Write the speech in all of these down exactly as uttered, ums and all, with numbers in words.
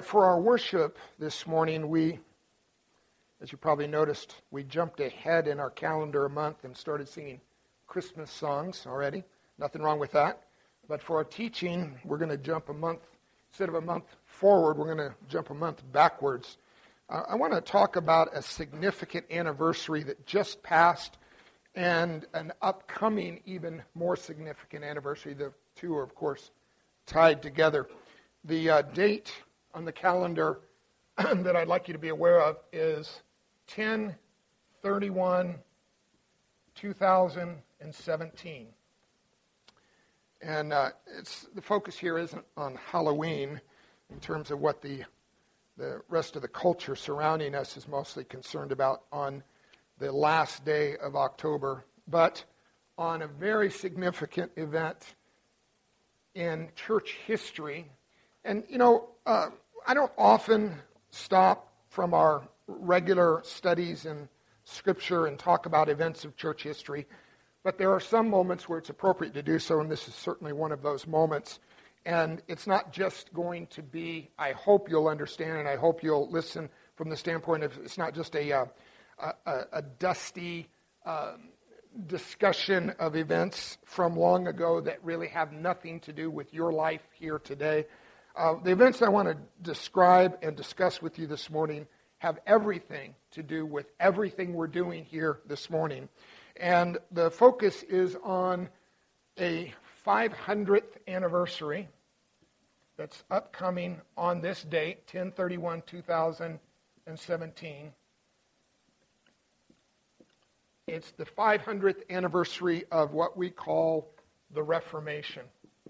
for our worship this morning, we, as you probably noticed, we jumped ahead in our calendar a month and started singing Christmas songs already. Nothing wrong with that. But for our teaching, we're going to jump a month, instead of a month forward, we're going to jump a month backwards. Uh, I want to talk about a significant anniversary that just passed and an upcoming, even more significant anniversary. The two are, of course, tied together. The uh, date on the calendar that I'd like you to be aware of is ten thirty-one two thousand seventeen. And uh, it's the focus here isn't on Halloween in terms of what the the rest of the culture surrounding us is mostly concerned about on the last day of October, but on a very significant event in church history. And, you know, uh, I don't often stop from our regular studies in Scripture and talk about events of church history, but there are some moments where it's appropriate to do so, and this is certainly one of those moments. And it's not just going to be, I hope you'll understand, and I hope you'll listen from the standpoint of it's not just a, uh, a, a dusty uh, discussion of events from long ago that really have nothing to do with your life here today. Uh, the events I want to describe and discuss with you this morning have everything to do with everything we're doing here this morning. And the focus is on a five hundredth anniversary that's upcoming on this date, ten thirty-one two thousand seventeen. It's the five hundredth anniversary of what we call the Reformation.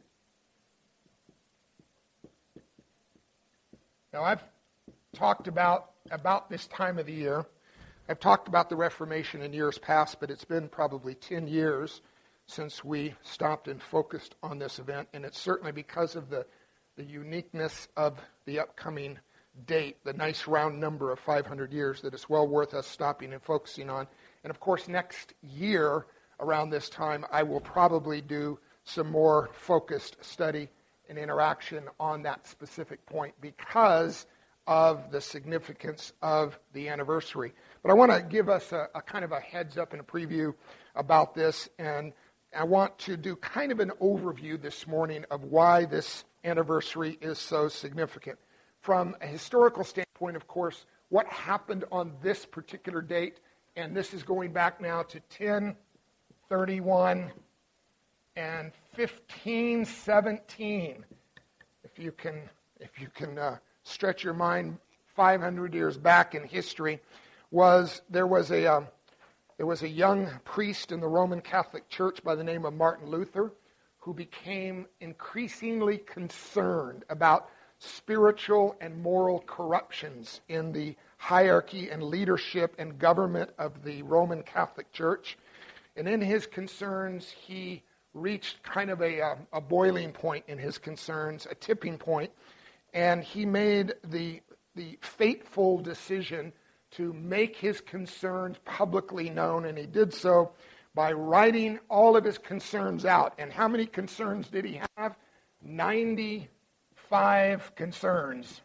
Now, I've talked about, about this time of the year. I've talked about the Reformation in years past, but it's been probably ten years since we stopped and focused on this event, and it's certainly because of the, the uniqueness of the upcoming date, the nice round number of five hundred years, that it's well worth us stopping and focusing on. And of course, next year, around this time, I will probably do some more focused study and interaction on that specific point because of the significance of the anniversary. But I want to give us a, a kind of a heads up and a preview about this, and I want to do kind of an overview this morning of why this anniversary is so significant. From a historical standpoint, of course, what happened on this particular date, and this is going back now to ten thirty-one and fifteen seventeen. If you can, if you can uh, stretch your mind five hundred years back in history, was there was a um, there was a young priest in the Roman Catholic Church by the name of Martin Luther who became increasingly concerned about spiritual and moral corruptions in the hierarchy and leadership and government of the Roman Catholic Church. And in his concerns, he reached kind of a, a, a boiling point in his concerns, a tipping point, and he made the, the fateful decision to make his concerns publicly known, and he did so by writing all of his concerns out. And how many concerns did he have? ninety-five concerns.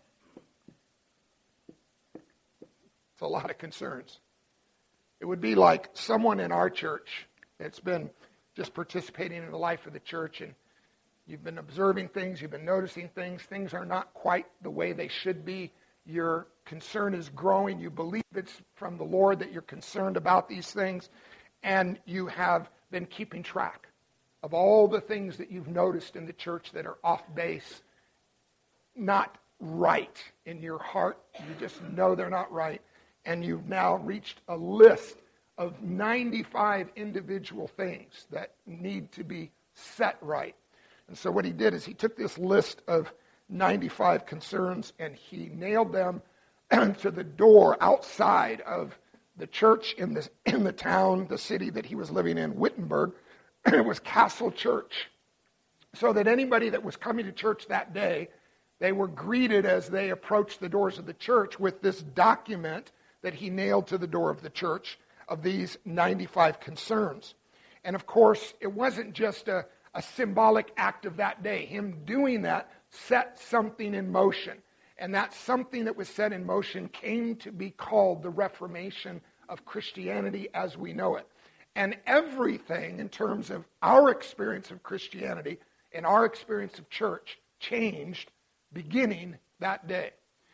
It's a lot of concerns. It would be like someone in our church that's been just participating in the life of the church, and you've been observing things, you've been noticing things, things are not quite the way they should be. Your concern is growing, you believe it's from the Lord that you're concerned about these things, and you have been keeping track of all the things that you've noticed in the church that are off base, not right in your heart. You just know they're not right. And you've now reached a list of ninety-five individual things that need to be set right. And so what he did is he took this list of ninety-five concerns and he nailed them to the door outside of the church in the, in the town, the city that he was living in, Wittenberg. It was Castle Church. So that anybody that was coming to church that day, they were greeted as they approached the doors of the church with this document that he nailed to the door of the church of these ninety-five concerns. And of course, it wasn't just a, a symbolic act of that day. Him doing that set something in motion. And that something that was set in motion came to be called the Reformation of Christianity as we know it. And everything in terms of our experience of Christianity and our experience of church changed beginning that day.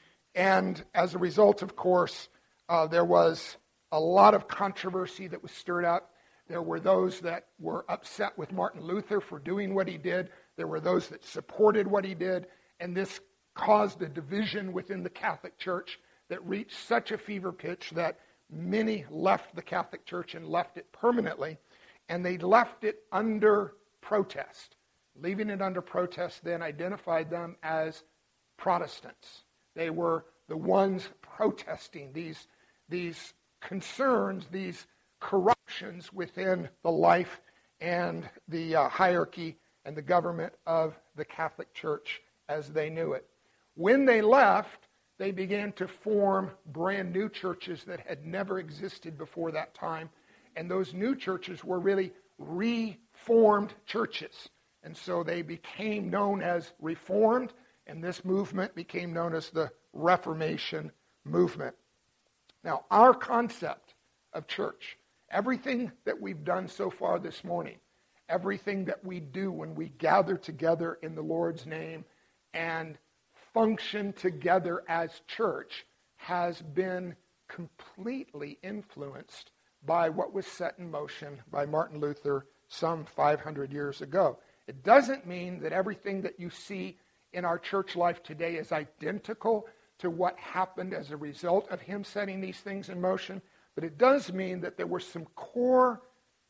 And as a result, of course, uh, there was a lot of controversy that was stirred up. There were those that were upset with Martin Luther for doing what he did. There were those that supported what he did. And this caused a division within the Catholic Church that reached such a fever pitch that many left the Catholic Church and left it permanently. And they left it under protest. Leaving it under protest then identified them as Protestants. They were the ones protesting these, these concerns, these corruptions within the life and the uh, hierarchy and the government of the Catholic Church as they knew it. When they left, they began to form brand new churches that had never existed before that time. And those new churches were really reformed churches. And so they became known as Reformed, and this movement became known as the Reformation movement. Now, our concept of church, everything that we've done so far this morning, everything that we do when we gather together in the Lord's name and function together as church, has been completely influenced by what was set in motion by Martin Luther some five hundred years ago. It doesn't mean that everything that you see in our church life today is identical to what happened as a result of him setting these things in motion, but it does mean that there were some core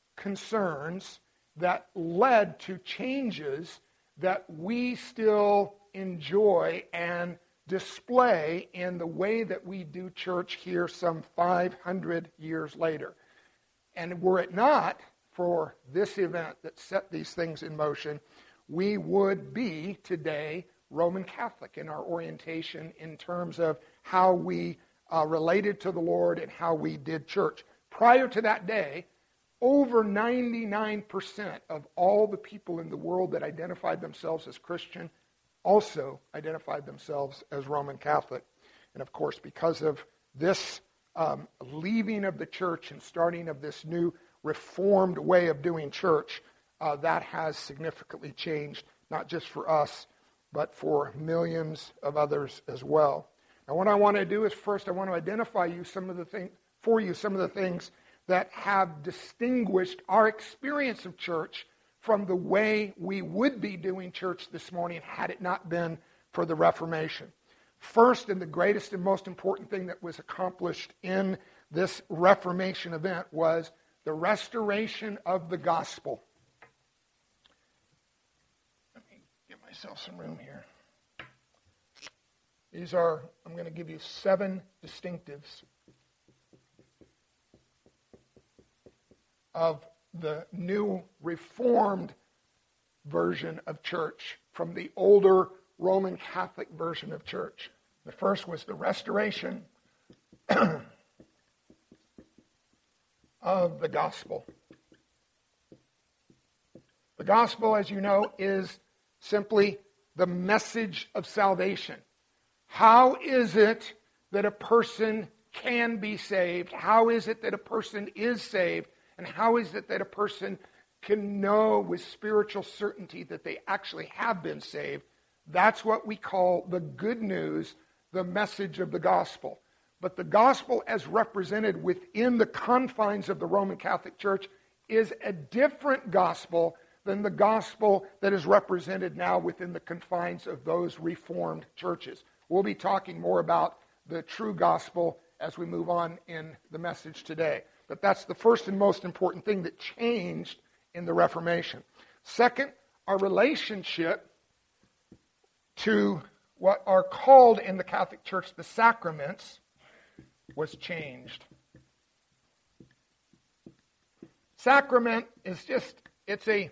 concerns that led to changes that we still enjoy and display in the way that we do church here some five hundred years later. And were it not for this event that set these things in motion, we would be today Roman Catholic in our orientation in terms of how we uh, related to the Lord and how we did church. Prior to that day, over ninety-nine percent of all the people in the world that identified themselves as Christian also identified themselves as Roman Catholic. And of course, because of this um, leaving of the church and starting of this new reformed way of doing church, uh, that has significantly changed, not just for us, but for millions of others as well. Now, what I want to do is first, I want to identify you some of the thing, for you some of the things that have distinguished our experience of church from the way we would be doing church this morning had it not been for the Reformation. First, and the greatest and most important thing that was accomplished in this Reformation event was the restoration of the gospel. Let me give myself some room here. These are, I'm going to give you seven distinctives of the new reformed version of church from the older Roman Catholic version of church. The first was the restoration of the gospel. The gospel, as you know, is simply the message of salvation. How is it that a person can be saved? How is it that a person is saved? And how is it that a person can know with spiritual certainty that they actually have been saved? That's what we call the good news, the message of the gospel. But the gospel as represented within the confines of the Roman Catholic Church is a different gospel than the gospel that is represented now within the confines of those Reformed churches. We'll be talking more about the true gospel as we move on in the message today. But that's the first and most important thing that changed in the Reformation. Second, our relationship to what are called in the Catholic Church the sacraments was changed. Sacrament is just, it's a,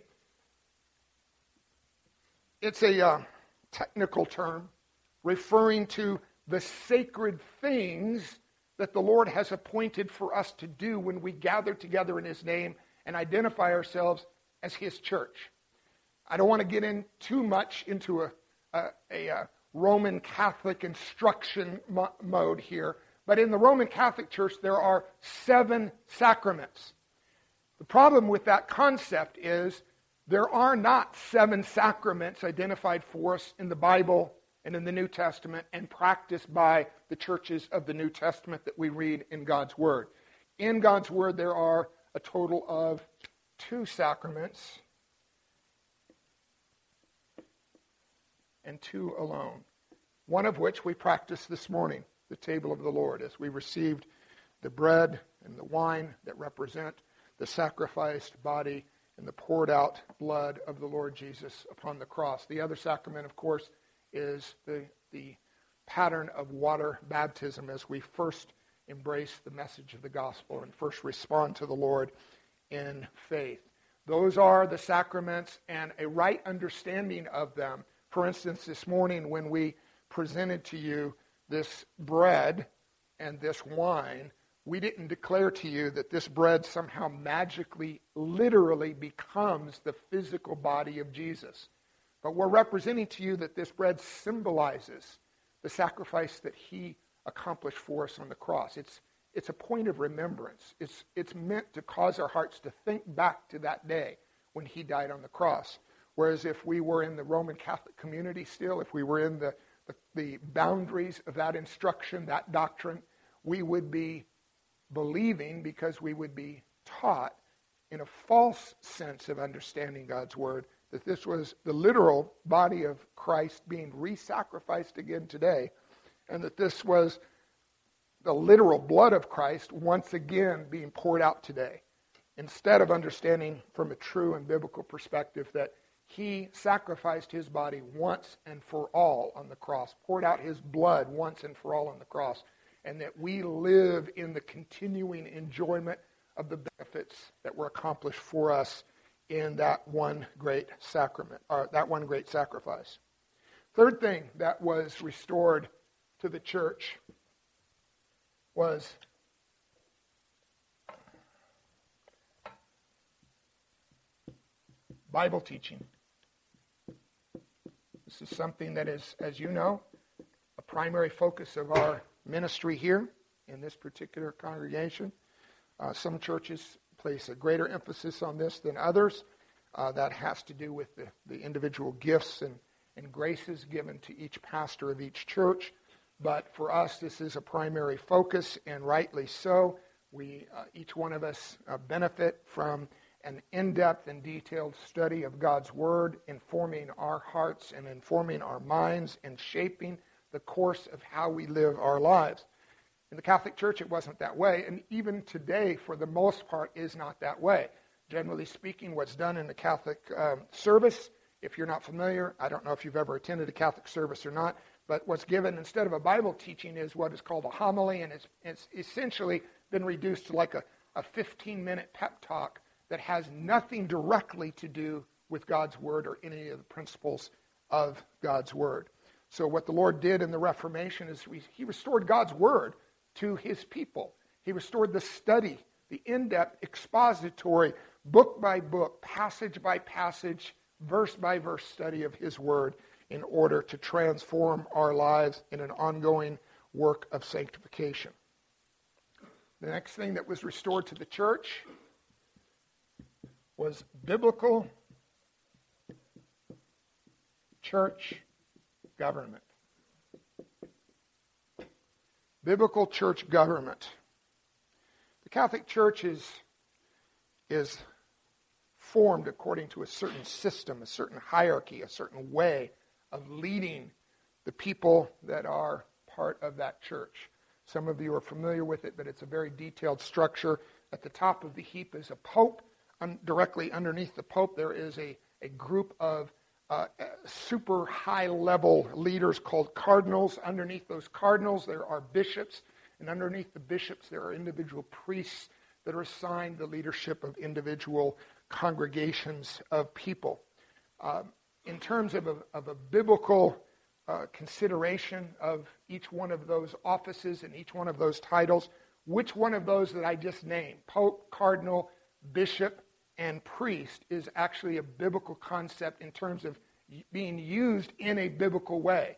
it's a uh, technical term referring to the sacred things that the Lord has appointed for us to do when we gather together in His name and identify ourselves as His church. I don't want to get in too much into a, a, a, a Roman Catholic instruction mo- mode here. But in the Roman Catholic Church, there are seven sacraments. The problem with that concept is there are not seven sacraments identified for us in the Bible and in the New Testament and practiced by the churches of the New Testament that we read in God's Word. In God's Word, there are a total of two sacraments and two alone, one of which we practiced this morning, the table of the Lord, as we received the bread and the wine that represent the sacrificed body and the poured out blood of the Lord Jesus upon the cross. The other sacrament, of course, is the, the pattern of water baptism as we first embrace the message of the gospel and first respond to the Lord in faith. Those are the sacraments, and a right understanding of them. For instance, this morning when we presented to you this bread and this wine, we didn't declare to you that this bread somehow magically, literally becomes the physical body of Jesus. But we're representing to you that this bread symbolizes the sacrifice that he accomplished for us on the cross. It's it's a point of remembrance. It's it's meant to cause our hearts to think back to that day when he died on the cross. Whereas if we were in the Roman Catholic community still, if we were in the, the, the boundaries of that instruction, that doctrine, we would be believing because we would be taught in a false sense of understanding God's Word that this was the literal body of Christ being re-sacrificed again today, and that this was the literal blood of Christ once again being poured out today, instead of understanding from a true and biblical perspective that he sacrificed his body once and for all on the cross, poured out his blood once and for all on the cross, and that we live in the continuing enjoyment of the benefits that were accomplished for us in that one great sacrament, or that one great sacrifice. Third thing that was restored to the church was Bible teaching. This is something that is, as you know, a primary focus of our ministry here in this particular congregation. Uh, some churches place a greater emphasis on this than others. Uh, that has to do with the, the individual gifts and, and graces given to each pastor of each church. But for us, this is a primary focus, and rightly so. We, uh, each one of us, uh, benefit from an in-depth and detailed study of God's Word, informing our hearts and informing our minds and shaping the course of how we live our lives. In the Catholic Church, it wasn't that way, and even today, for the most part, is not that way. Generally speaking, what's done in the Catholic um, service, if you're not familiar, I don't know if you've ever attended a Catholic service or not, but what's given instead of a Bible teaching is what is called a homily, and it's, it's essentially been reduced to like a, a fifteen-minute pep talk that has nothing directly to do with God's Word or any of the principles of God's Word. So what the Lord did in the Reformation is we, he restored God's Word to his people. He restored the study, the in-depth, expository, book-by-book, passage-by-passage, verse-by-verse study of his Word in order to transform our lives in an ongoing work of sanctification. The next thing that was restored to the church was biblical church government. Biblical church government. The Catholic Church is, is formed according to a certain system, a certain hierarchy, a certain way of leading the people that are part of that church. Some of you are familiar with it, but it's a very detailed structure. At the top of the heap is a pope. Un- directly underneath the pope, there is a, a group of uh, super high-level leaders called cardinals. Underneath those cardinals, there are bishops. And underneath the bishops, there are individual priests that are assigned the leadership of individual congregations of people. Um, in terms of a, of a biblical uh, consideration of each one of those offices and each one of those titles, which one of those that I just named, pope, cardinal, bishop, and priest, is actually a biblical concept in terms of being used in a biblical way.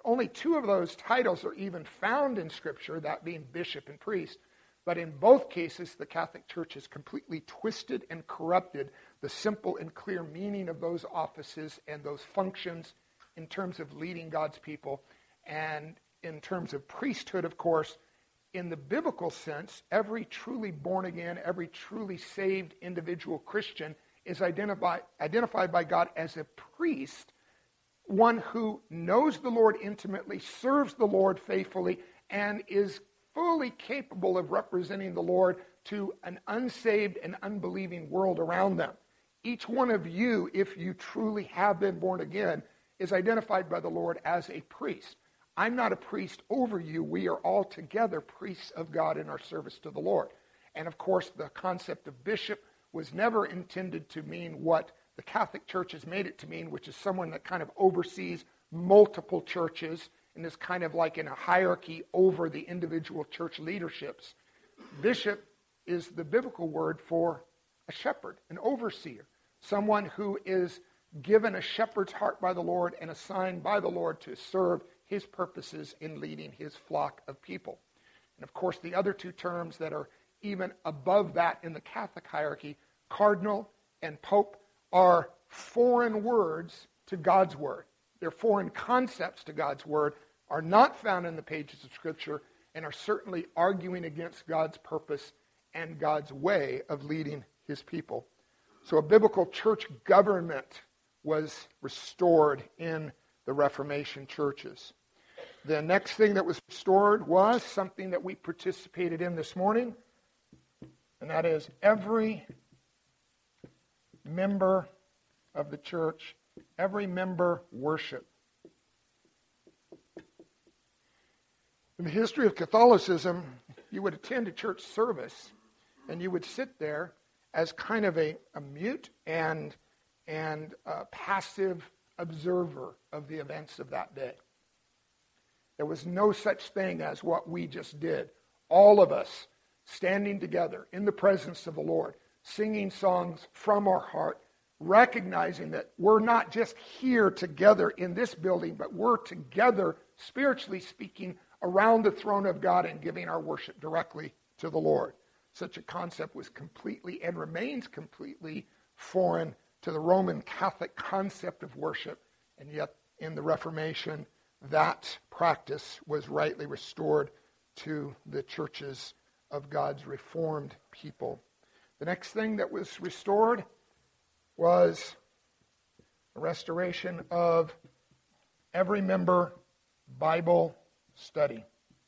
Only two of those titles are even found in Scripture, that being bishop and priest. But in both cases, the Catholic Church has completely twisted and corrupted the simple and clear meaning of those offices and those functions in terms of leading God's people. And in terms of priesthood, of course, in the biblical sense, every truly born again, every truly saved individual Christian is identified, identified by God as a priest, one who knows the Lord intimately, serves the Lord faithfully, and is fully capable of representing the Lord to an unsaved and unbelieving world around them. Each one of you, if you truly have been born again, is identified by the Lord as a priest. I'm not a priest over you. We are all together priests of God in our service to the Lord. And of course, the concept of bishop was never intended to mean what the Catholic Church has made it to mean, which is someone that kind of oversees multiple churches and is kind of like in a hierarchy over the individual church leaderships. Bishop is the biblical word for a shepherd, an overseer, someone who is given a shepherd's heart by the Lord and assigned by the Lord to serve his purposes in leading his flock of people. And of course, the other two terms that are even above that in the Catholic hierarchy, cardinal and pope, are foreign words to God's word. They're foreign concepts to God's word, are not found in the pages of Scripture, and are certainly arguing against God's purpose and God's way of leading his people. So a biblical church government was restored in the Reformation churches. The next thing that was restored was something that we participated in this morning, and that is every member of the church, every member worship. In the history of Catholicism, you would attend a church service and you would sit there as kind of a, a mute and, and a passive observer of the events of that day. There was no such thing as what we just did. All of us standing together in the presence of the Lord, singing songs from our heart, recognizing that we're not just here together in this building, but we're together, spiritually speaking, around the throne of God and giving our worship directly to the Lord. Such a concept was completely and remains completely foreign to the Roman Catholic concept of worship, and yet in the Reformation, that practice was rightly restored to the churches of God's Reformed people. The next thing that was restored was the restoration of every member Bible study.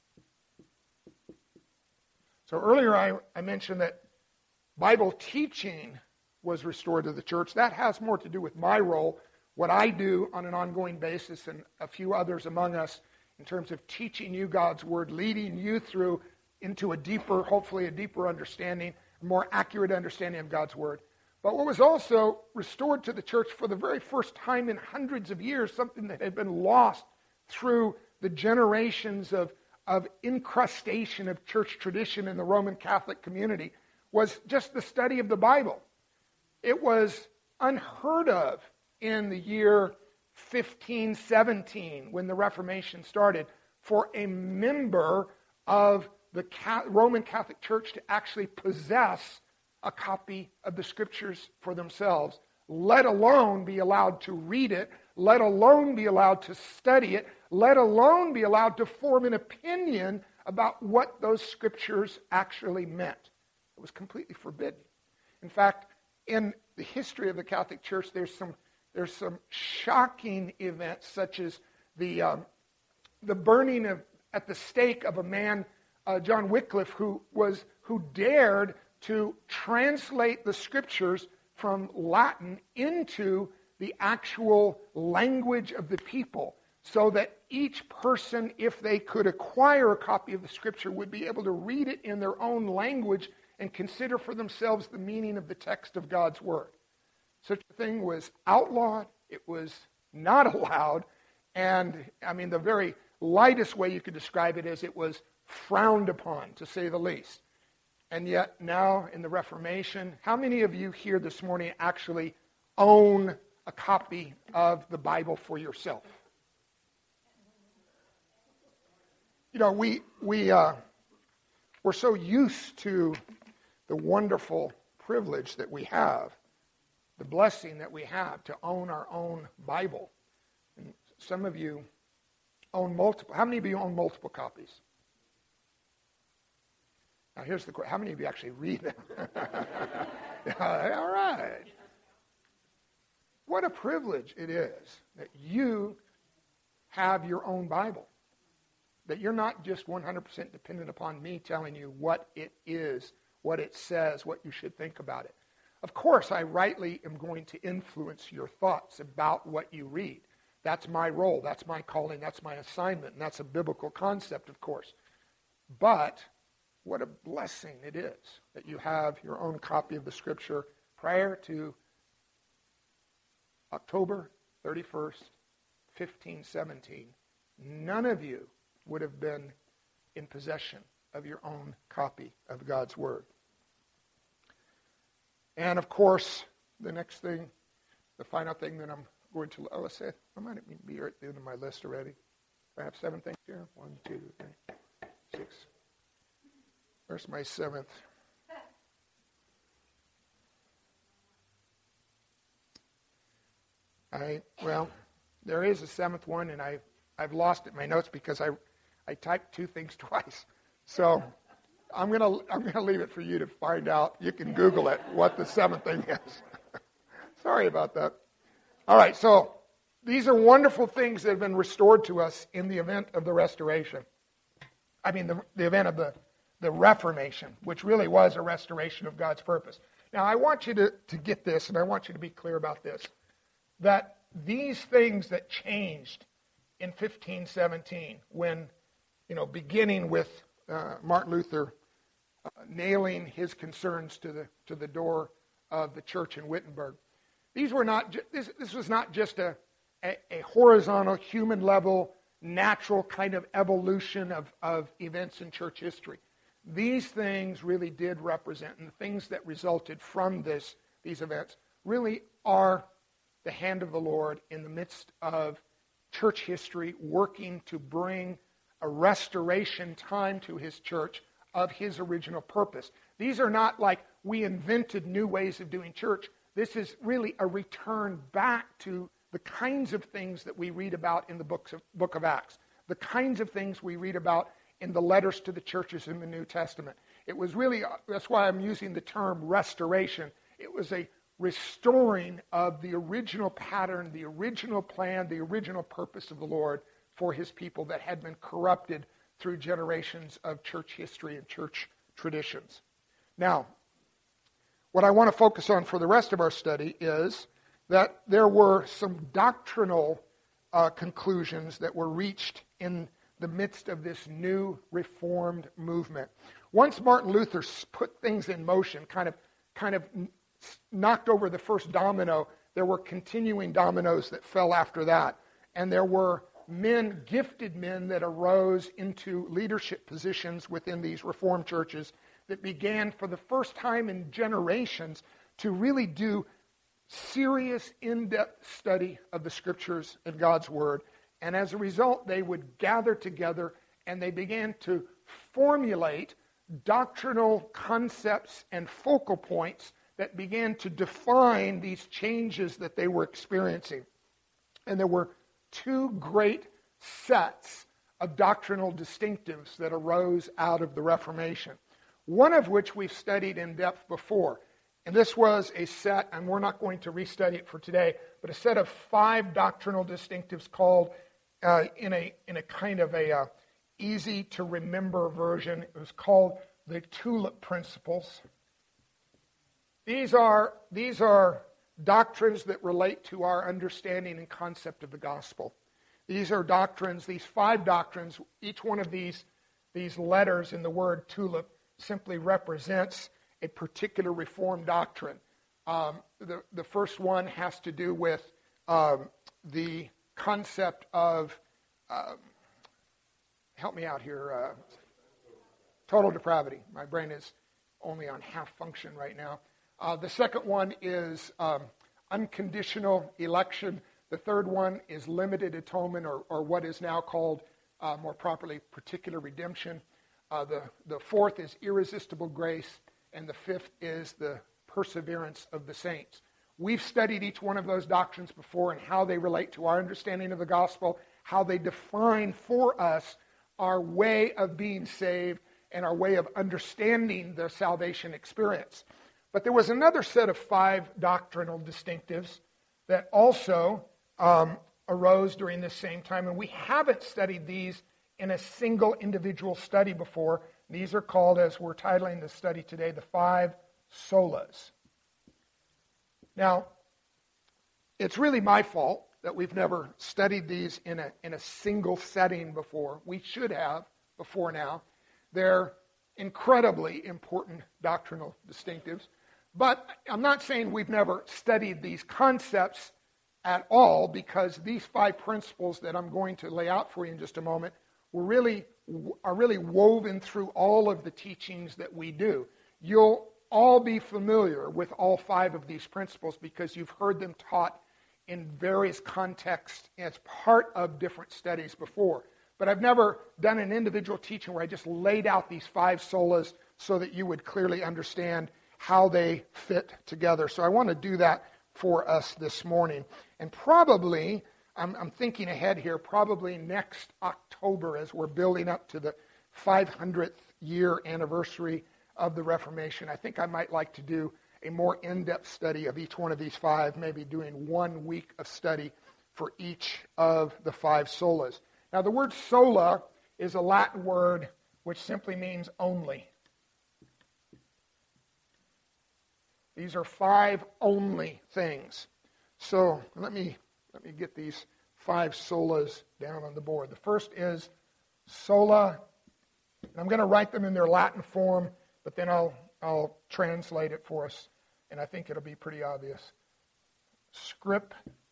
So earlier I, I mentioned that Bible teaching was restored to the church. That has more to do with my role, what I do on an ongoing basis, and a few others among us in terms of teaching you God's Word, leading you through into a deeper, hopefully a deeper understanding, a more accurate understanding of God's Word. But what was also restored to the church for the very first time in hundreds of years, something that had been lost through the generations of, of incrustation of church tradition in the Roman Catholic community, was just the study of the Bible. It was unheard of in the year fifteen seventeen, when the Reformation started, for a member of the Roman Catholic Church to actually possess a copy of the Scriptures for themselves, let alone be allowed to read it, let alone be allowed to study it, let alone be allowed to form an opinion about what those Scriptures actually meant. It was completely forbidden. In fact, in the history of the Catholic Church, there's some there's some shocking events, such as the um, the burning of at the stake of a man, uh, John Wycliffe, who was who dared to translate the Scriptures from Latin into the actual language of the people, so that each person, if they could acquire a copy of the Scripture, would be able to read it in their own language and consider for themselves the meaning of the text of God's Word. Such a thing was outlawed. It was not allowed. And, I mean, the very lightest way you could describe it is it was frowned upon, to say the least. And yet now in the Reformation, how many of you here this morning actually own a copy of the Bible for yourself? You know, we we uh, we're so used to the wonderful privilege that we have, the blessing that we have to own our own Bible. And some of you own multiple. How many of you own multiple copies? Now here's the question. How many of you actually read them? All right. What a privilege it is that you have your own Bible. That you're not just one hundred percent dependent upon me telling you what it is, what it says, what you should think about it. Of course, I rightly am going to influence your thoughts about what you read. That's my role, that's my calling, that's my assignment, and that's a biblical concept, of course. But what a blessing it is that you have your own copy of the Scripture prior to October thirty-first, fifteen seventeen. None of you would have been in possession of your own copy of God's Word. And of course, the next thing, the final thing that I'm going to, oh, let's say, I might be at the end of my list already. I have seven things here. One, two, three, six. Where's my seventh? I, well, there is a seventh one, and I, I've lost it in my notes because I I typed two things twice. So I'm gonna I'm gonna leave it for you to find out. You can Google it, what the seventh thing is. Sorry about that. All right, so these are wonderful things that have been restored to us in the event of the Restoration. I mean, the, the event of the, the Reformation, which really was a restoration of God's purpose. Now, I want you to, to get this, and I want you to be clear about this, that these things that changed in fifteen seventeen, when, you know, beginning with uh, Martin Luther uh, nailing his concerns to the to the door of the church in Wittenberg, these were not. Ju- this this was not just a, a a horizontal, human level, natural kind of evolution of of events in church history. These things really did represent, and the things that resulted from this these events really are the hand of the Lord in the midst of church history, working to bring a restoration time to his church of his original purpose. These are not like we invented new ways of doing church. This is really a return back to the kinds of things that we read about in the books of, book of Acts, the kinds of things we read about in the letters to the churches in the New Testament. It was really, that's why I'm using the term restoration. It was a restoring of the original pattern, the original plan, the original purpose of the Lord for his people that had been corrupted through generations of church history and church traditions. Now, what I want to focus on for the rest of our study is that there were some doctrinal uh, conclusions that were reached in the midst of this new Reformed movement. Once Martin Luther put things in motion, kind of, kind of knocked over the first domino, there were continuing dominoes that fell after that. And there were men, gifted men, that arose into leadership positions within these Reformed churches that began for the first time in generations to really do serious, in-depth study of the Scriptures and God's Word. And as a result, they would gather together and they began to formulate doctrinal concepts and focal points that began to define these changes that they were experiencing. And there were two great sets of doctrinal distinctives that arose out of the Reformation, one of which we've studied in depth before. And this was a set, and we're not going to restudy it for today, but a set of five doctrinal distinctives called, uh, in a in a kind of a uh, easy-to-remember version, it was called the Tulip Principles. These are, these are doctrines that relate to our understanding and concept of the gospel. These are doctrines, these five doctrines, each one of these, these letters in the word tulip simply represents a particular Reformed doctrine. Um, the, the first one has to do with um, the concept of, uh, help me out here, uh, total depravity. My brain is only on half function right now. Uh, the second one is um, unconditional election. The third one is limited atonement, or, or what is now called uh, more properly, particular redemption. Uh, the, the fourth is irresistible grace, and the fifth is the perseverance of the saints. We've studied each one of those doctrines before and how they relate to our understanding of the gospel, how they define for us our way of being saved and our way of understanding the salvation experience. But there was another set of five doctrinal distinctives that also um, arose during this same time, and we haven't studied these in a single individual study before. These are called, as we're titling the study today, the five solas. Now, it's really my fault that we've never studied these in a, in a single setting before. We should have before now. They're incredibly important doctrinal distinctives. But I'm not saying we've never studied these concepts at all, because these five principles that I'm going to lay out for you in just a moment were really, are really woven through all of the teachings that we do. You'll all be familiar with all five of these principles because you've heard them taught in various contexts as part of different studies before. But I've never done an individual teaching where I just laid out these five solas so that you would clearly understand how they fit together. So I want to do that for us this morning. And probably, I'm, I'm thinking ahead here, probably next October, as we're building up to the five hundredth year anniversary of the Reformation, I think I might like to do a more in-depth study of each one of these five, maybe doing one week of study for each of the five solas. Now, the word sola is a Latin word which simply means only. These are five only things. So let me let me get these five solas down on the board. The first is sola, and I'm going to write them in their Latin form, but then I'll I'll translate it for us, and I think it'll be pretty obvious. Scriptura,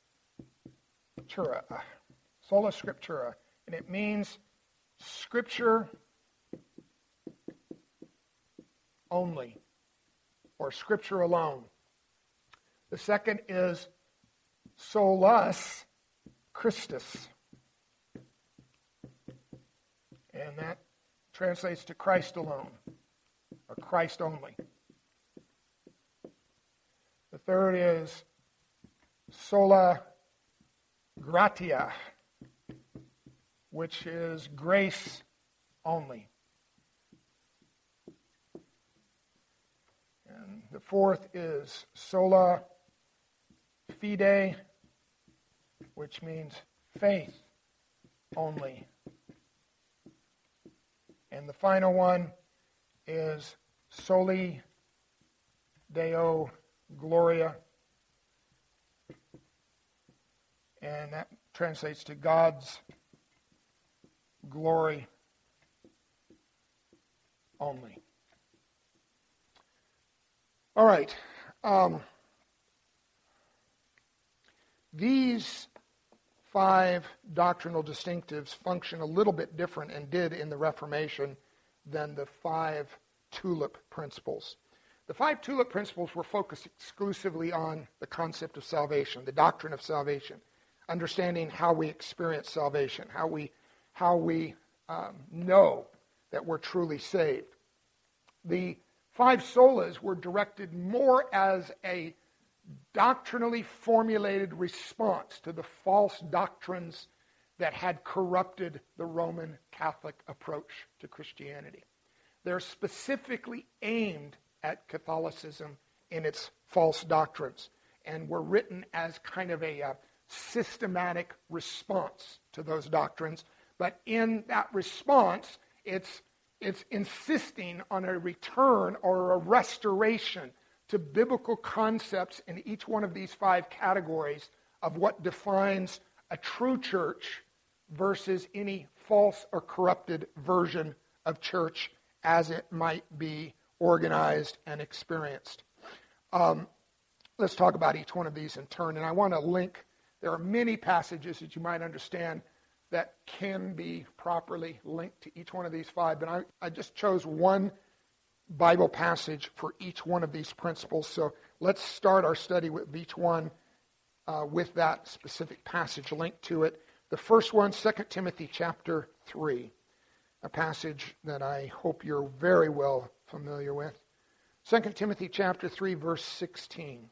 sola scriptura, and it means Scripture only, or Scripture alone. The second is solus Christus, and that translates to Christ alone, or Christ only. The third is sola gratia, which is grace only. And the fourth is sola fide, which means faith only. And the final one is soli Deo Gloria, and that translates to God's glory only. All right. Um, these five doctrinal distinctives function a little bit different, and did in the Reformation, than the five tulip principles. The five tulip principles were focused exclusively on the concept of salvation, the doctrine of salvation, understanding how we experience salvation, how we how we um, know that we're truly saved. The five solas were directed more as a doctrinally formulated response to the false doctrines that had corrupted the Roman Catholic approach to Christianity. They're specifically aimed at Catholicism in its false doctrines, and were written as kind of a uh, systematic response to those doctrines. But in that response, it's it's insisting on a return or a restoration to biblical concepts in each one of these five categories of what defines a true church versus any false or corrupted version of church as it might be organized and experienced. Um, let's talk about each one of these in turn. And I want to link, there are many passages that you might understand that can be properly linked to each one of these five, but I, I just chose one Bible passage for each one of these principles. So let's start our study with each one uh, with that specific passage linked to it. The first one, Second Timothy chapter three, a passage that I hope you're very well familiar with. Second Timothy chapter three, verse sixteen.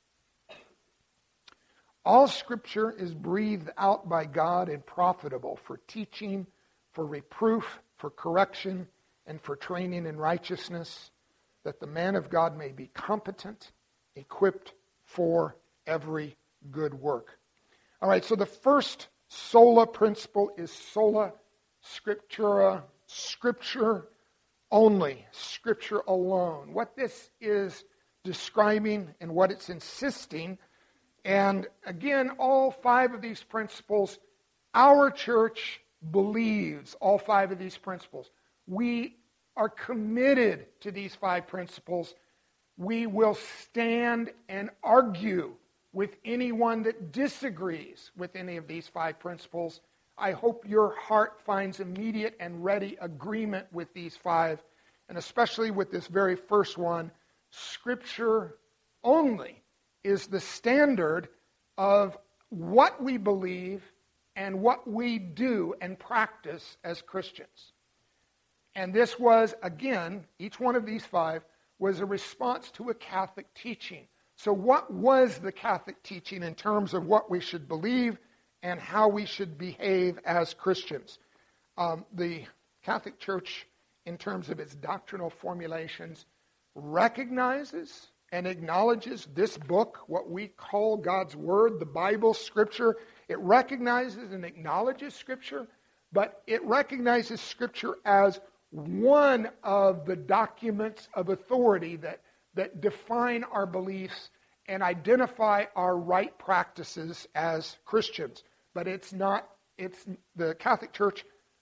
All Scripture is breathed out by God and profitable for teaching, for reproof, for correction, and for training in righteousness, that the man of God may be competent, equipped for every good work. All right, so the first sola principle is sola scriptura, Scripture only, Scripture alone. What this is describing and what it's insisting, and again, all five of these principles, our church believes all five of these principles. We are committed to these five principles. We will stand and argue with anyone that disagrees with any of these five principles. I hope your heart finds immediate and ready agreement with these five, and especially with this very first one. Scripture only is the standard of what we believe and what we do and practice as Christians. And this was, again, each one of these five was a response to a Catholic teaching. So what was the Catholic teaching in terms of what we should believe and how we should behave as Christians? Um, the Catholic Church, in terms of its doctrinal formulations, recognizes and acknowledges this book, what we call God's Word, the Bible, Scripture. It recognizes and acknowledges Scripture, but it recognizes Scripture as one of the documents of authority that, that define our beliefs and identify our right practices as Christians. But it's not, it's the Catholic Church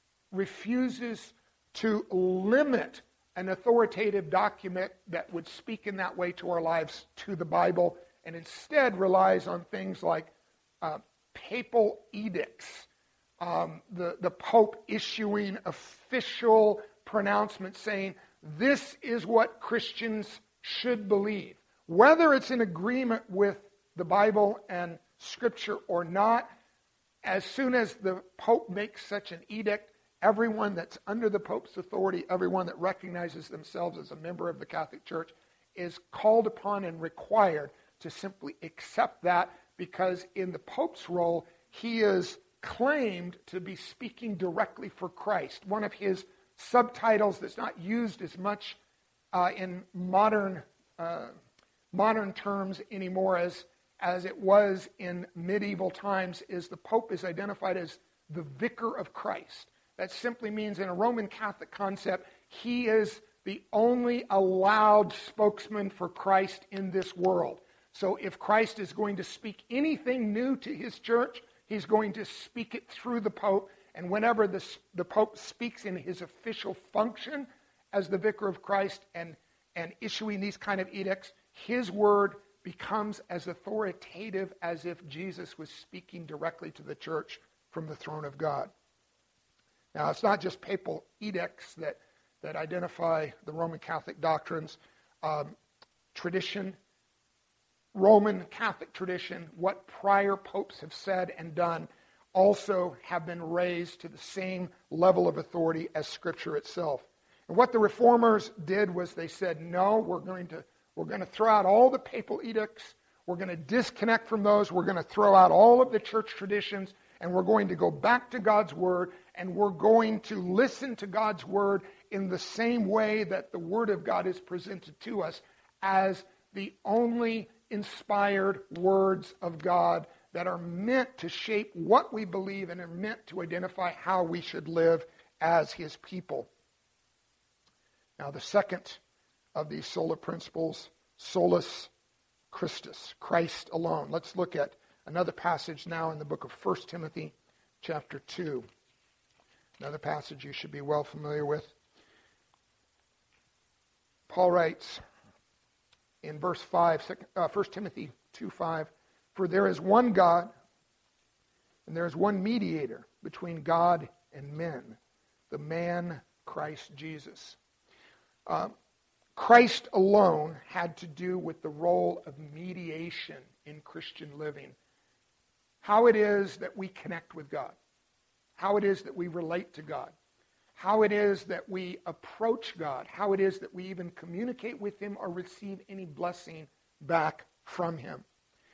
refuses to limit an authoritative document that would speak in that way to our lives to the Bible, and instead relies on things like uh, papal edicts, um, the, the Pope issuing official pronouncements saying, this is what Christians should believe. Whether it's in agreement with the Bible and Scripture or not, as soon as the Pope makes such an edict, everyone that's under the Pope's authority, everyone that recognizes themselves as a member of the Catholic Church, is called upon and required to simply accept that, because in the Pope's role, he is claimed to be speaking directly for Christ. One of his subtitles that's not used as much uh, in modern uh, modern terms anymore as, as it was in medieval times is the Pope is identified as the Vicar of Christ. That simply means, in a Roman Catholic concept, he is the only allowed spokesman for Christ in this world. So if Christ is going to speak anything new to his church, he's going to speak it through the Pope. And whenever the, the Pope speaks in his official function as the Vicar of Christ and, and issuing these kind of edicts, his word becomes as authoritative as if Jesus was speaking directly to the church from the throne of God. Now, it's not just papal edicts that, that identify the Roman Catholic doctrines. Um, tradition, Roman Catholic tradition, what prior popes have said and done, also have been raised to the same level of authority as Scripture itself. And what the Reformers did was they said, no, we're going to we're going to throw out all the papal edicts. We're going to disconnect from those. We're going to throw out all of the church traditions, and we're going to go back to God's Word, and we're going to listen to God's Word in the same way that the Word of God is presented to us as the only inspired words of God that are meant to shape what we believe and are meant to identify how we should live as His people. Now, the second of these sola principles, solus Christus, Christ alone. Let's look at another passage now in the book of First Timothy chapter two. Another passage you should be well familiar with. Paul writes in verse five, uh, First Timothy two five, for there is one God, and there is one mediator between God and men, the man Christ Jesus. Uh, Christ alone had to do with the role of mediation in Christian living. How it is that we connect with God. how it is that we relate to God, how it is that we approach God, how it is that we even communicate with Him or receive any blessing back from Him.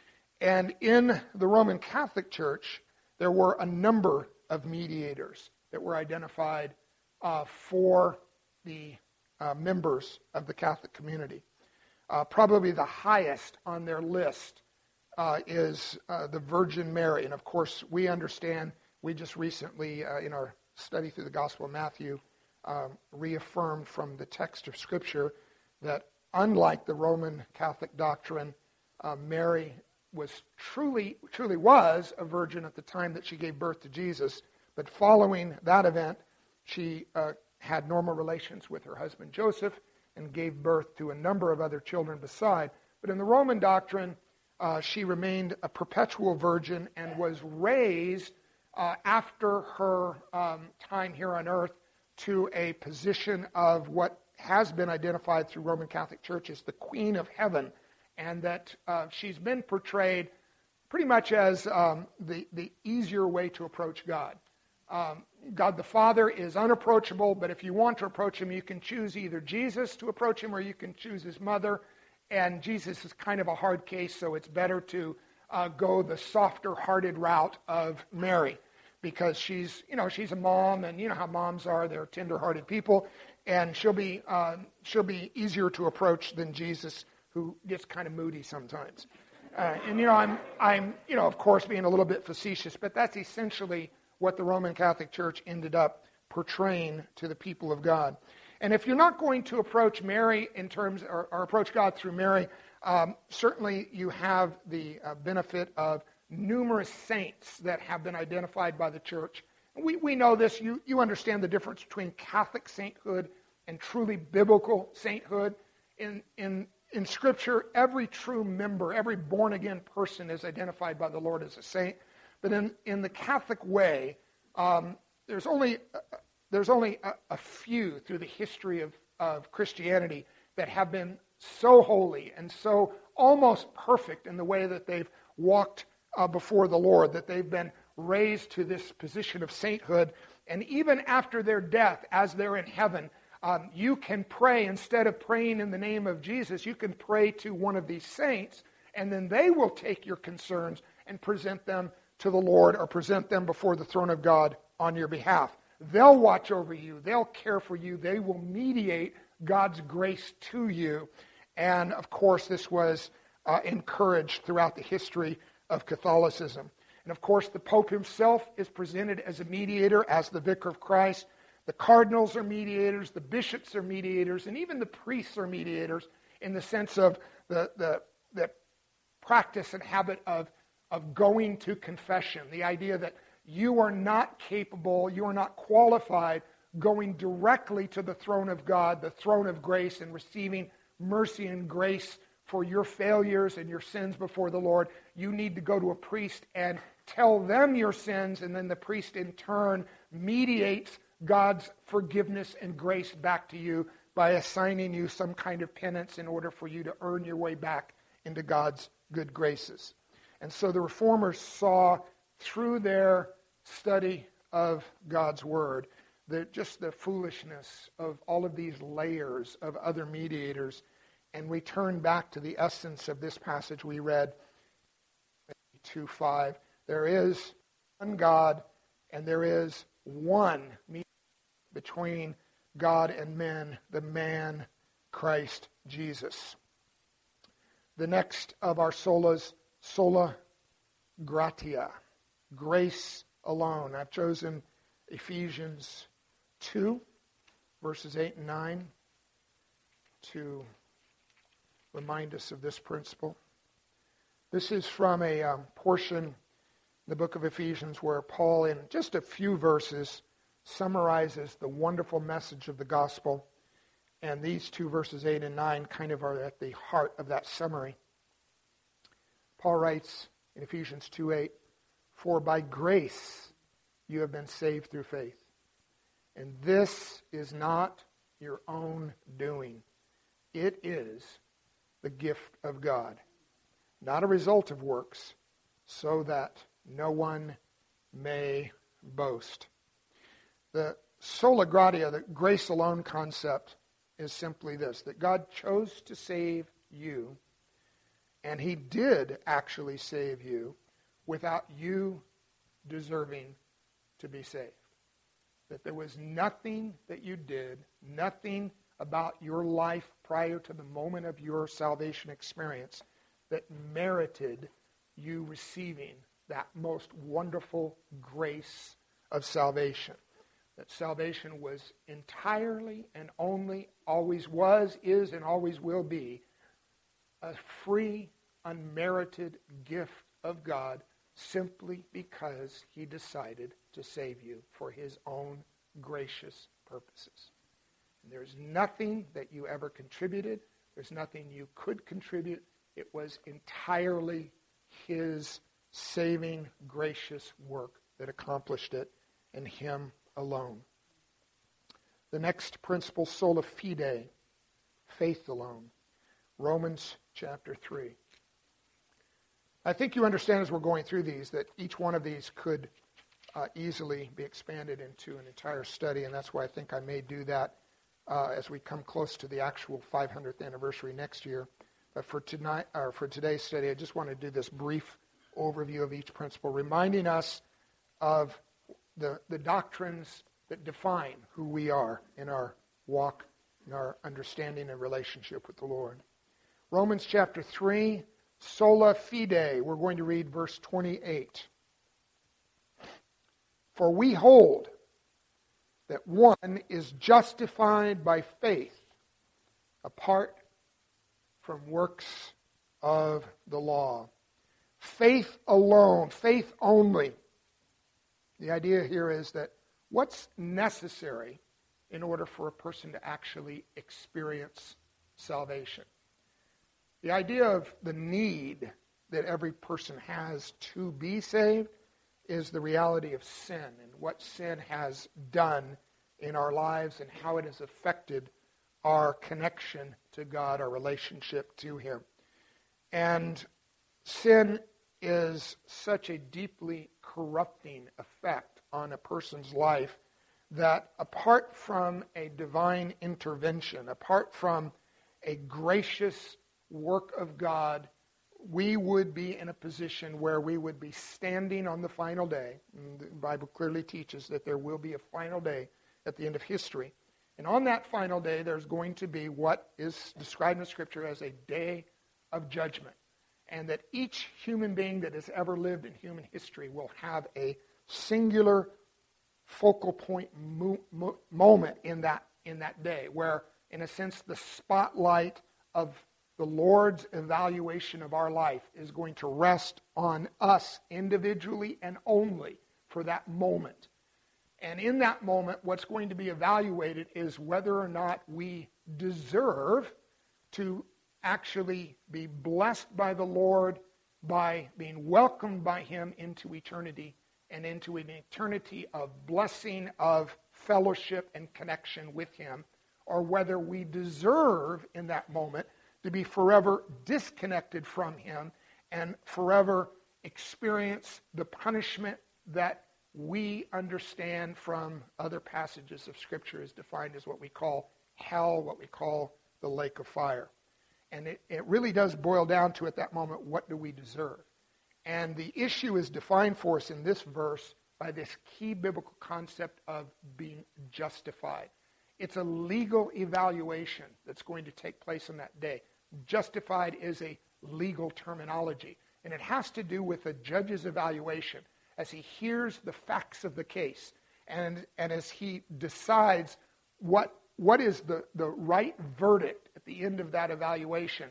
And in the Roman Catholic Church, there were a number of mediators that were identified uh, for the uh, members of the Catholic community. Uh, probably the highest on their list uh, is uh, the Virgin Mary. And of course, we understand, we just recently, uh, in our study through the Gospel of Matthew, um, reaffirmed from the text of Scripture that unlike the Roman Catholic doctrine, uh, Mary was truly, truly was a virgin at the time that she gave birth to Jesus. But following that event, she uh, had normal relations with her husband Joseph and gave birth to a number of other children beside. But in the Roman doctrine, uh, she remained a perpetual virgin and was raised uh, after her um, time here on earth to a position of what has been identified through Roman Catholic Church as the Queen of Heaven, and that uh, she's been portrayed pretty much as um, the, the easier way to approach God. Um, God the Father is unapproachable, but if you want to approach Him, you can choose either Jesus to approach Him or you can choose His mother. And Jesus is kind of a hard case, so it's better to uh, go the softer-hearted route of Mary, because she's, you know, she's a mom, and you know how moms are; they're tender-hearted people, and she'll be uh, she'll be easier to approach than Jesus, who gets kind of moody sometimes. Uh, and you know, I'm I'm you know, of course, being a little bit facetious, but that's essentially what the Roman Catholic Church ended up portraying to the people of God. And if you're not going to approach Mary in terms, or, or approach God through Mary, um, certainly you have the uh, benefit of numerous saints that have been identified by the church. We we know this. You you understand the difference between Catholic sainthood and truly biblical sainthood. In in in Scripture, every true member, every born-again person is identified by the Lord as a saint. But in, in the Catholic way, um, there's only uh, there's only a, a few through the history of, of Christianity that have been so holy and so almost perfect in the way that they've walked uh, before the Lord, that they've been raised to this position of sainthood. And even after their death, as they're in heaven, um, you can pray, instead of praying in the name of Jesus, you can pray to one of these saints, and then they will take your concerns and present them to the Lord, or present them before the throne of God on your behalf. They'll watch over you. They'll care for you. They will mediate God's grace to you. And of course, this was uh, encouraged throughout the history of Catholicism. And of course, the Pope himself is presented as a mediator, as the Vicar of Christ. The cardinals are mediators, the bishops are mediators, and even the priests are mediators in the sense of the, the, the practice and habit of of going to confession, the idea that you are not capable, you are not qualified going directly to the throne of God, the throne of grace, and receiving mercy and grace for your failures and your sins before the Lord. You need to go to a priest and tell them your sins, and then the priest in turn mediates God's forgiveness and grace back to you by assigning you some kind of penance in order for you to earn your way back into God's good graces. And so the Reformers saw through their study of God's Word the, just the foolishness of all of these layers of other mediators, and we turn back to the essence of this passage we read, two five. There is one God, and there is one mediator between God and men, the man Christ Jesus. The next of our solas, sola gratia, grace alone. I've chosen Ephesians two, verses eight and nine, to remind us of this principle. This is from a um, portion in the book of Ephesians where Paul, in just a few verses, summarizes the wonderful message of the gospel. And these two verses, eight and nine, kind of are at the heart of that summary. Paul writes in Ephesians two eight, "For by grace you have been saved through faith. And this is not your own doing. It is the gift of God, not a result of works, so that no one may boast. The sola gratia, the grace alone concept, is simply this, that God chose to save you, and he did actually save you without you deserving to be saved. That there was nothing that you did, nothing about your life prior to the moment of your salvation experience that merited you receiving that most wonderful grace of salvation. That salvation was entirely and only, always was, is, and always will be a free, unmerited gift of God simply because he decided to save you for his own gracious purposes. And there's nothing that you ever contributed. There's nothing you could contribute. It was entirely his saving, gracious work that accomplished it, and him alone. The next principle, sola fide, faith alone. Romans chapter three. I think you understand as we're going through these that each one of these could uh, easily be expanded into an entire study, and that's why I think I may do that uh, as we come close to the actual five hundredth anniversary next year. But for tonight, or for today's study, I just want to do this brief overview of each principle, reminding us of the, the doctrines that define who we are in our walk, in our understanding and relationship with the Lord. Romans chapter three, sola fide. We're going to read verse twenty-eight. For we hold that one is justified by faith apart from works of the law. Faith alone, faith only. The idea here is that what's necessary in order for a person to actually experience salvation? The idea of the need that every person has to be saved is the reality of sin and what sin has done in our lives and how it has affected our connection to God, our relationship to him. And sin is such a deeply corrupting effect on a person's life that apart from a divine intervention, apart from a gracious work of God, we would be in a position where we would be standing on the final day. And the Bible clearly teaches that there will be a final day at the end of history. And on that final day, there's going to be what is described in Scripture as a day of judgment. And that each human being that has ever lived in human history will have a singular focal point mo- mo- moment in that, in that day where, in a sense, the spotlight of the Lord's evaluation of our life is going to rest on us individually and only for that moment. And in that moment, what's going to be evaluated is whether or not we deserve to actually be blessed by the Lord by being welcomed by him into eternity and into an eternity of blessing, of fellowship and connection with him, or whether we deserve in that moment to be forever disconnected from him and forever experience the punishment that we understand from other passages of Scripture is defined as what we call hell, what we call the lake of fire. And it, it really does boil down to, at that moment, what do we deserve? And the issue is defined for us in this verse by this key biblical concept of being justified. It's a legal evaluation that's going to take place on that day. Justified is a legal terminology, and it has to do with a judge's evaluation as he hears the facts of the case and, and as he decides what, what is the, the right verdict at the end of that evaluation.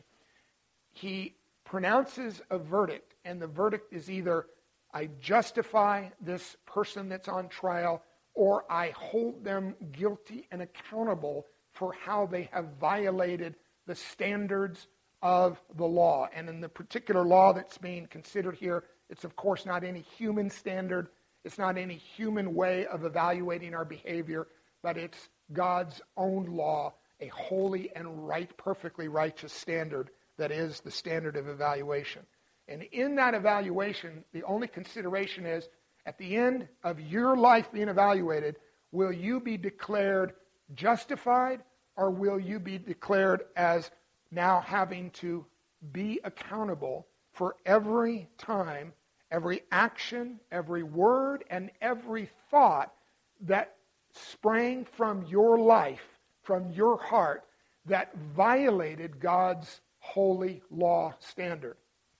He pronounces a verdict, and the verdict is either I justify this person that's on trial, or I hold them guilty and accountable for how they have violated the standards of the law. And in the particular law that's being considered here, it's of course not any human standard. It's not any human way of evaluating our behavior, but it's God's own law, a holy and right, perfectly righteous standard that is the standard of evaluation. And in that evaluation, the only consideration is, At the end of your life being evaluated, will you be declared justified, or will you be declared as now having to be accountable for every time, every action, every word, and every thought that sprang from your life, from your heart, that violated God's holy law standard?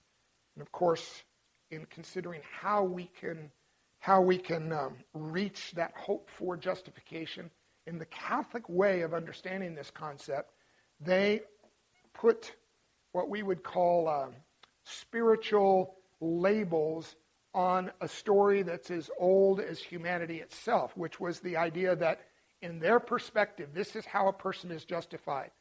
And of course, in considering how we can how we can um, reach that hope for justification, in the Catholic way of understanding this concept, they put what we would call uh, spiritual labels on a story that's as old as humanity itself, which was the idea that in their perspective, this is how a person is justified.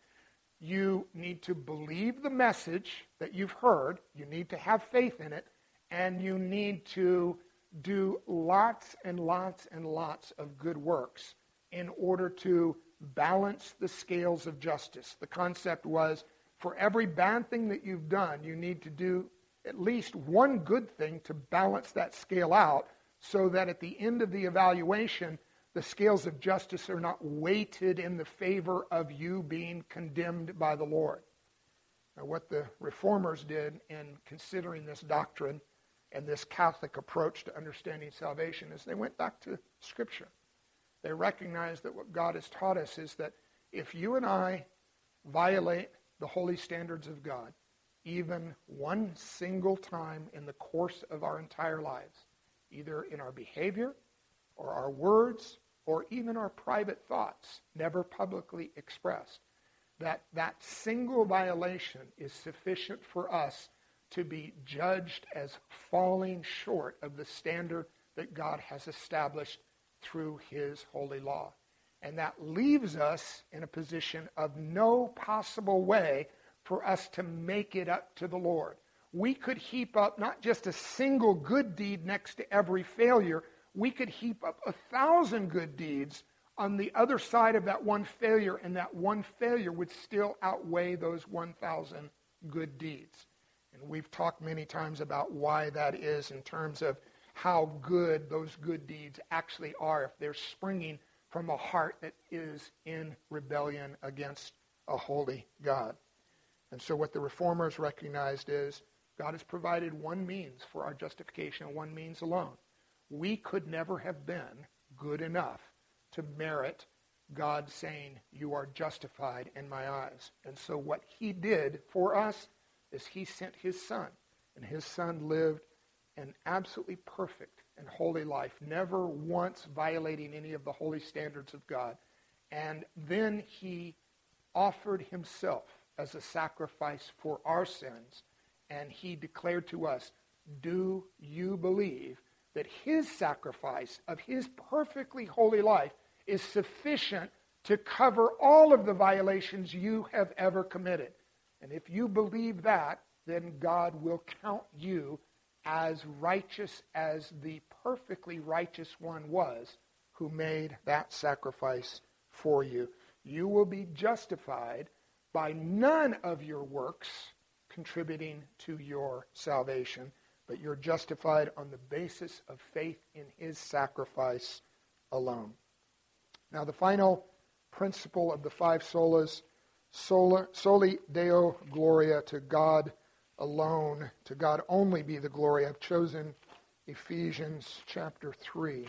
You need to believe the message that you've heard, you need to have faith in it, and you need to do lots and lots and lots of good works in order to balance the scales of justice. The concept was, for every bad thing that you've done, you need to do at least one good thing to balance that scale out, so that at the end of the evaluation, the scales of justice are not weighted in the favor of you being condemned by the Lord. Now, what the Reformers did in considering this doctrine and this Catholic approach to understanding salvation is they went back to Scripture. They recognized that what God has taught us is that if you and I violate the holy standards of God, even one single time in the course of our entire lives, either in our behavior or our words or even our private thoughts, never publicly expressed, that that single violation is sufficient for us to be judged as falling short of the standard that God has established through his holy law. And that leaves us in a position of no possible way for us to make it up to the Lord. We could heap up not just a single good deed next to every failure, we could heap up a thousand good deeds on the other side of that one failure, and that one failure would still outweigh those one thousand good deeds. And we've talked many times about why that is in terms of how good those good deeds actually are if they're springing from a heart that is in rebellion against a holy God. And so what the Reformers recognized is God has provided one means for our justification, and one means alone. We could never have been good enough to merit God saying, "You are justified in my eyes." And so what he did for us is he sent his Son. And his Son lived an absolutely perfect and holy life, never once violating any of the holy standards of God. And then he offered himself as a sacrifice for our sins. And he declared to us, do you believe that his sacrifice of his perfectly holy life is sufficient to cover all of the violations you have ever committed? And if you believe that, then God will count you as righteous as the perfectly righteous one was who made that sacrifice for you. You will be justified by none of your works contributing to your salvation, but you're justified on the basis of faith in his sacrifice alone. Now, the final principle of the five solas, sola, soli Deo Gloria, to God alone, to God only be the glory. I've chosen Ephesians chapter three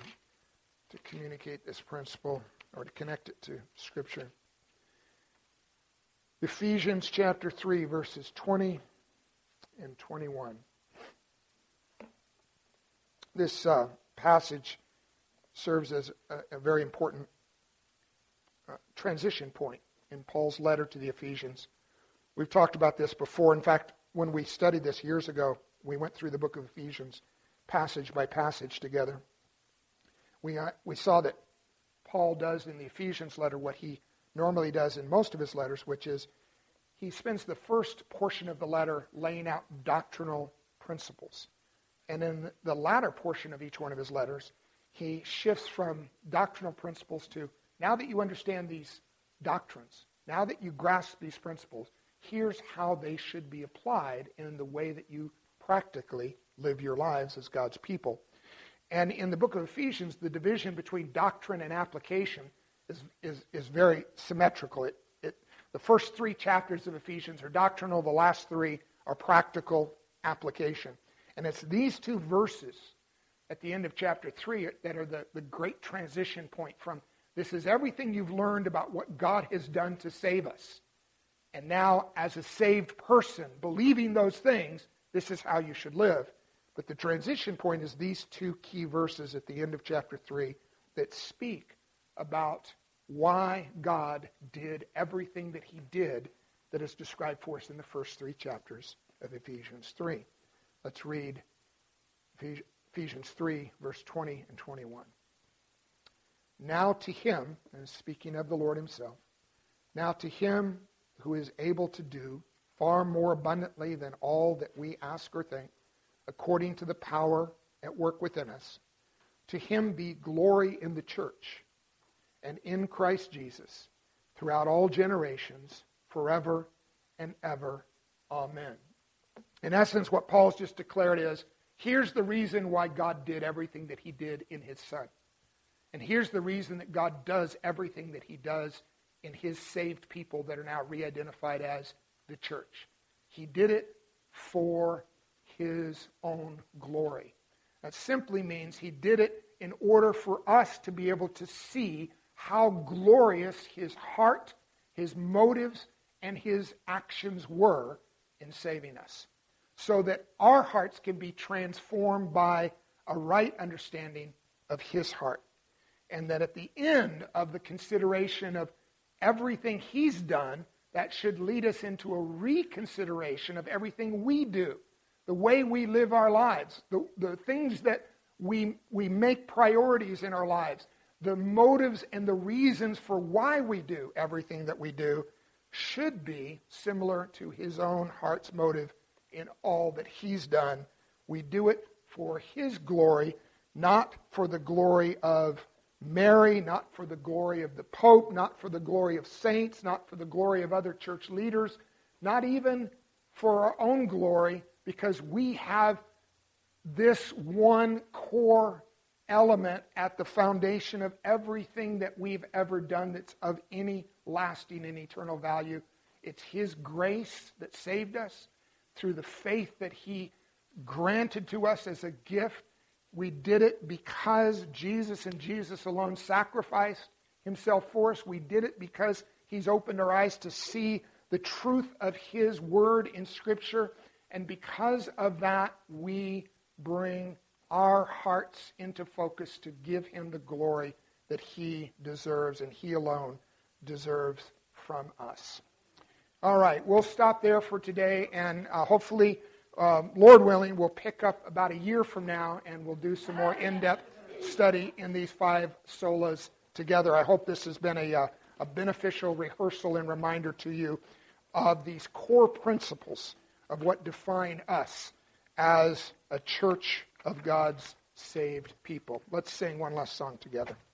to communicate this principle, or to connect it to Scripture. Ephesians chapter three, verses twenty and twenty-one. This uh, passage serves as a, a very important uh, transition point in Paul's letter to the Ephesians. We've talked about this before. In fact, when we studied this years ago, we went through the book of Ephesians passage by passage together. We, uh, we saw that Paul does in the Ephesians letter what he normally does in most of his letters, which is he spends the first portion of the letter laying out doctrinal principles. And in the latter portion of each one of his letters, he shifts from doctrinal principles to, now that you understand these doctrines, now that you grasp these principles, here's how they should be applied in the way that you practically live your lives as God's people. And in the book of Ephesians, the division between doctrine and application is, is, is very symmetrical. It, it, the first three chapters of Ephesians are doctrinal. The last three are practical application. And it's these two verses at the end of chapter three that are the, the great transition point from this is everything you've learned about what God has done to save us. And now, as a saved person, believing those things, this is how you should live. But the transition point is these two key verses at the end of chapter three that speak about why God did everything that he did that is described for us in the first three chapters of Ephesians three. Let's read Ephesians three, verse twenty and twenty-one. Now to him, and speaking of the Lord himself, now to him who is able to do far more abundantly than all that we ask or think, according to the power at work within us, to him be glory in the church and in Christ Jesus throughout all generations, forever and ever. Amen. In essence, what Paul's just declared is, here's the reason why God did everything that he did in his Son. And here's the reason that God does everything that he does in his saved people that are now re-identified as the church. He did it for his own glory. That simply means he did it in order for us to be able to see how glorious his heart, his motives, and his actions were in saving us. So that our hearts can be transformed by a right understanding of his heart. And that at the end of the consideration of everything he's done, that should lead us into a reconsideration of everything we do. The way we live our lives. The, the things that we, we make priorities in our lives. The motives and the reasons for why we do everything that we do should be similar to his own heart's motive in all that he's done. We do it for his glory, not for the glory of Mary, not for the glory of the Pope, not for the glory of saints, not for the glory of other church leaders, not even for our own glory, because we have this one core element at the foundation of everything that we've ever done that's of any lasting and eternal value. It's his grace that saved us through the faith that he granted to us as a gift. We did it because Jesus and Jesus alone sacrificed himself for us. We did it because he's opened our eyes to see the truth of his word in Scripture. And because of that, we bring our hearts into focus to give him the glory that he deserves and he alone deserves from us. All right, we'll stop there for today, and uh, hopefully, um, Lord willing, we'll pick up about a year from now and we'll do some more in-depth study in these five solas together. I hope this has been a, uh, a beneficial rehearsal and reminder to you of these core principles of what define us as a church of God's saved people. Let's sing one last song together.